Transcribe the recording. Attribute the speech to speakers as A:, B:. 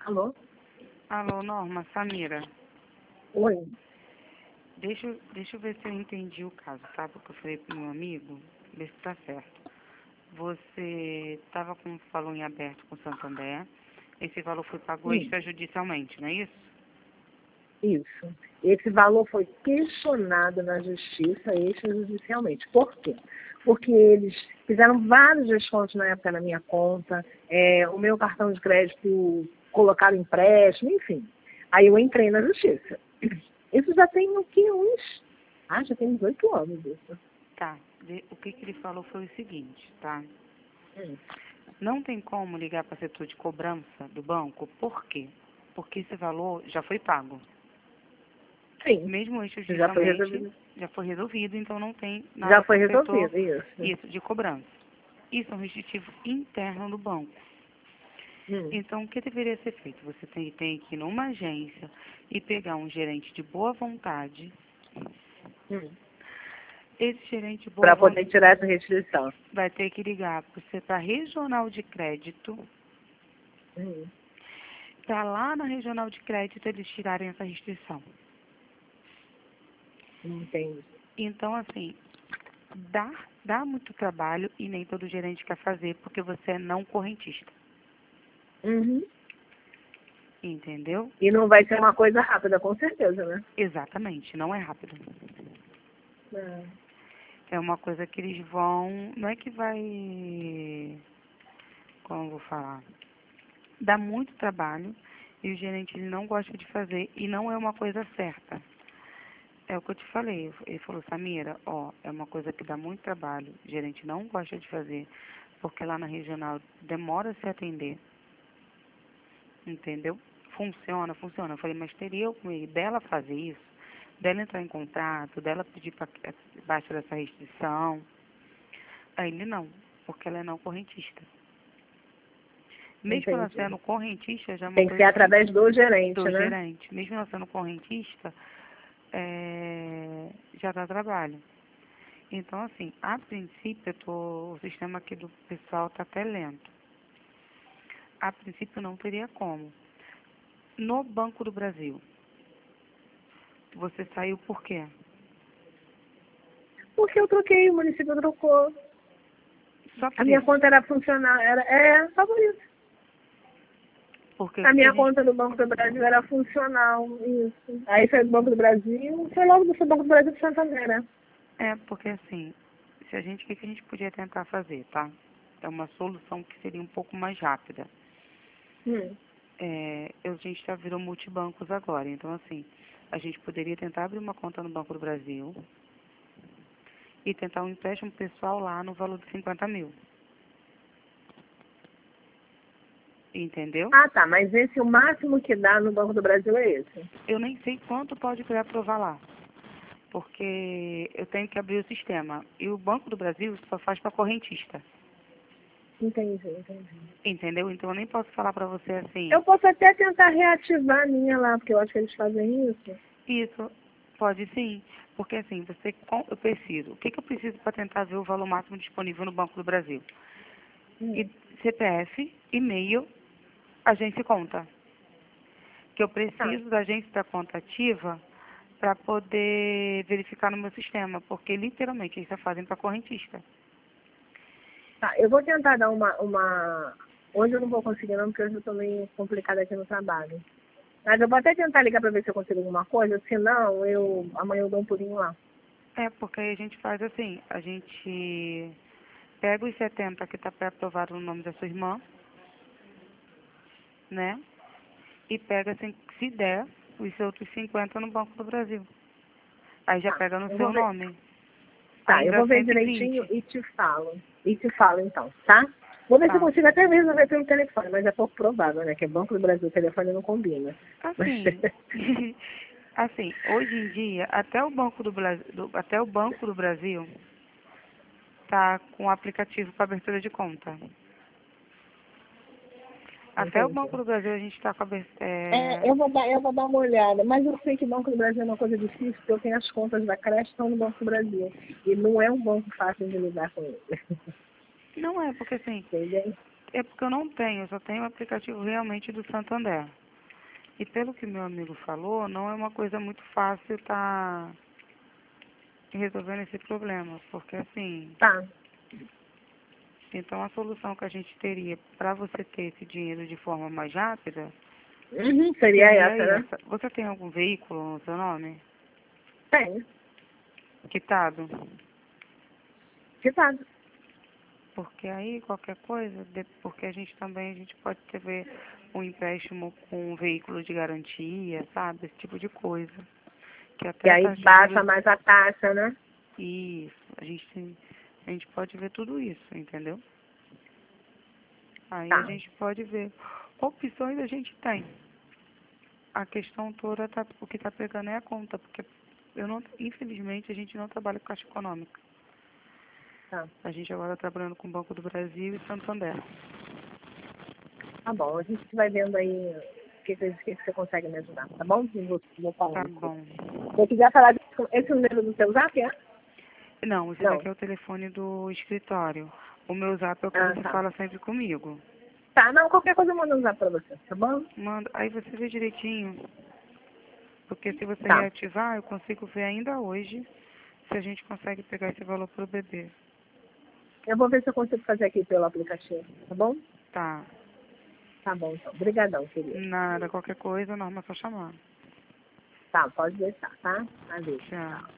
A: Alô?
B: Alô, Norma, Samira.
A: Oi.
B: Deixa eu ver se eu entendi o caso, tá? Porque eu falei pro meu amigo, ver se tá certo. Você estava com um valor em aberto com o Santander, esse valor foi pago
A: Sim,
B: extrajudicialmente, não é isso?
A: isso. Esse valor foi questionado na justiça extrajudicialmente. Por quê? Porque eles fizeram vários descontos na época na minha conta, o meu cartão de crédito colocaram empréstimo, enfim. Aí eu entrei na justiça. Isso já tem o que uns... já tem uns 8 anos isso.
B: Tá. O que ele falou foi o seguinte, tá?
A: Hum.
B: Não tem como ligar para o setor de cobrança do banco, por quê? Porque esse valor já foi pago.
A: Sim,
B: Mesmo
A: já foi
B: extrajudicialmente,
A: resolvido.
B: já foi resolvido, então não tem
A: Já
B: nada
A: foi
B: com o setor
A: resolvido, isso.
B: isso, de cobrança. Isso é um restritivo interno do banco.
A: Hum.
B: Então, o que deveria ser feito? Você tem que ir numa agência e pegar um gerente de boa vontade.
A: Hum.
B: Esse gerente de boa
A: Para poder
B: vontade
A: tirar essa restrição.
B: vai ter que ligar para a regional de crédito,
A: Hum.
B: para lá na regional de crédito eles tirarem essa restrição.
A: Entendi.
B: Então, assim, dá muito trabalho e nem todo gerente quer fazer, porque você é não correntista.
A: Uhum.
B: Entendeu?
A: E não vai ser uma coisa rápida, com certeza, né?
B: Exatamente, não é rápido.
A: É.
B: É uma coisa que eles vão. Não é que vai. Como eu vou falar? Dá muito trabalho e o gerente ele não gosta de fazer e não é uma coisa certa. É o que eu te falei. Ele falou, Samira, ó, é uma coisa que dá muito trabalho, o gerente não gosta de fazer, porque lá na regional demora a se atender. Entendeu? Funciona, funciona. Eu falei, mas teria eu com ele dela fazer isso, dela entrar em contrato, dela pedir para baixo dessa restrição. Aí ele não, porque ela é não correntista. Mesmo ela
A: Entendi.
B: sendo correntista, já é uma
A: Tem que ser
B: coisa que
A: através do gerente,
B: do
A: né?
B: gerente, mesmo ela sendo correntista, já dá trabalho. Então, assim, a princípio, o sistema aqui do pessoal está até lento. A princípio, não teria como. No Banco do Brasil, você saiu por quê?
A: Porque eu troquei, o município trocou.
B: Só
A: A
B: por
A: minha
B: isso.
A: conta era funcional, só por isso.
B: Porque o
A: A
B: que a
A: minha
B: gente...
A: conta do Banco do Brasil era funcional, isso. Aí foi do Banco do Brasil, foi logo do Banco do Brasil de Santander, né?
B: porque assim, se a gente, o que a gente podia tentar fazer, tá? É uma solução que seria um pouco mais rápida.
A: Hum.
B: A gente já virou multibancos agora, então assim, a gente poderia tentar abrir uma conta no Banco do Brasil e tentar um empréstimo pessoal lá no valor de 50 mil. Entendeu?
A: Ah, tá, mas esse o máximo que dá no Banco do Brasil é esse.
B: Eu nem sei quanto pode aprovar lá, porque eu tenho que abrir o sistema. E o Banco do Brasil só faz para correntista.
A: Entendi, entendi.
B: Entendeu? Então eu nem posso falar para você assim,
A: Eu posso até tentar reativar a minha lá, porque eu acho que eles fazem isso.
B: isso, pode sim. Porque assim, eu preciso. O que eu preciso para tentar ver o valor máximo disponível no Banco do Brasil?
A: Hum.
B: E CPF, e-mail, agência e conta. Que eu
A: Tá.
B: preciso da agência da conta ativa para poder verificar no meu sistema, porque literalmente eles só fazem para correntista.
A: Tá, eu vou tentar dar Hoje eu não vou conseguir não, porque hoje eu estou meio complicada aqui no trabalho. Mas eu vou até tentar ligar para ver se eu consigo alguma coisa, se não, amanhã eu dou um pulinho lá.
B: Porque aí a gente faz assim, a gente pega os 70 que está pré-aprovado no nome da sua irmã, né? E pega, assim, se der, os outros 50 no Banco do Brasil. Aí já
A: Tá,
B: pega no
A: eu vou
B: seu
A: ver.
B: nome.
A: Tá,
B: Aí
A: eu
B: dá
A: vou ver direitinho
B: 120.
A: e te falo. E te falo então, tá? Vou ver se eu
B: Tá.
A: consigo até resolver pelo telefone, mas é pouco provável, né? Que é Banco do Brasil, o telefone não combina. Mas...
B: Assim, assim, hoje em dia, até o Banco do Brasil tá com o aplicativo para abertura de conta. Até o
A: Entendi.
B: Banco do Brasil a gente está com
A: Eu vou dar uma olhada, mas eu sei que Banco do Brasil é uma coisa difícil, porque eu tenho as contas da creche estão no Banco do Brasil. E não é um banco fácil de lidar com ele.
B: Não é, porque assim,
A: Entendeu?
B: é porque eu não tenho, eu só tenho o aplicativo realmente do Santander. E pelo que meu amigo falou, não é uma coisa muito fácil estar resolvendo esse problema, porque assim,
A: Tá.
B: então a solução que a gente teria para você ter esse dinheiro de forma mais rápida
A: Uhum, seria essa, né?
B: essa. Você tem algum veículo no seu nome?
A: Tem.
B: Quitado?
A: Quitado.
B: Porque aí qualquer coisa, porque a gente pode ter um empréstimo com um veículo de garantia, sabe? Esse tipo de coisa. Que
A: E
B: até a
A: aí
B: taxa de
A: baixa
B: juros,
A: mais a taxa, né?
B: isso, a gente pode ver tudo isso, entendeu? Aí a
A: Tá.
B: gente pode ver. Opções a gente tem. A questão toda, o que está pegando é a conta, porque infelizmente a gente não trabalha com Caixa Econômica.
A: Tá.
B: A gente agora está trabalhando com o Banco do Brasil e Santander.
A: Tá bom. A gente vai vendo aí o que você consegue me ajudar, tá bom? Eu vou
B: Tá
A: falando.
B: bom.
A: Se eu quiser falar disso, esse é o número do seu zap, é?
B: Não, esse
A: Não.
B: daqui é o telefone do escritório. O meu zap é o que
A: Ah,
B: você
A: tá.
B: fala sempre comigo.
A: Tá, não, qualquer coisa eu mando um zap pra você, tá bom?
B: Manda, aí você vê direitinho. Porque se você
A: Tá.
B: reativar, eu consigo ver ainda hoje se a gente consegue pegar esse valor pro bebê.
A: Eu vou ver se eu consigo fazer aqui pelo aplicativo, tá bom?
B: Tá.
A: Tá bom, então. Obrigadão, querida.
B: Nada, qualquer coisa, Norma, é só chamar.
A: Tá, pode deixar, tá? Adeus.
B: Tchau.
A: Tchau.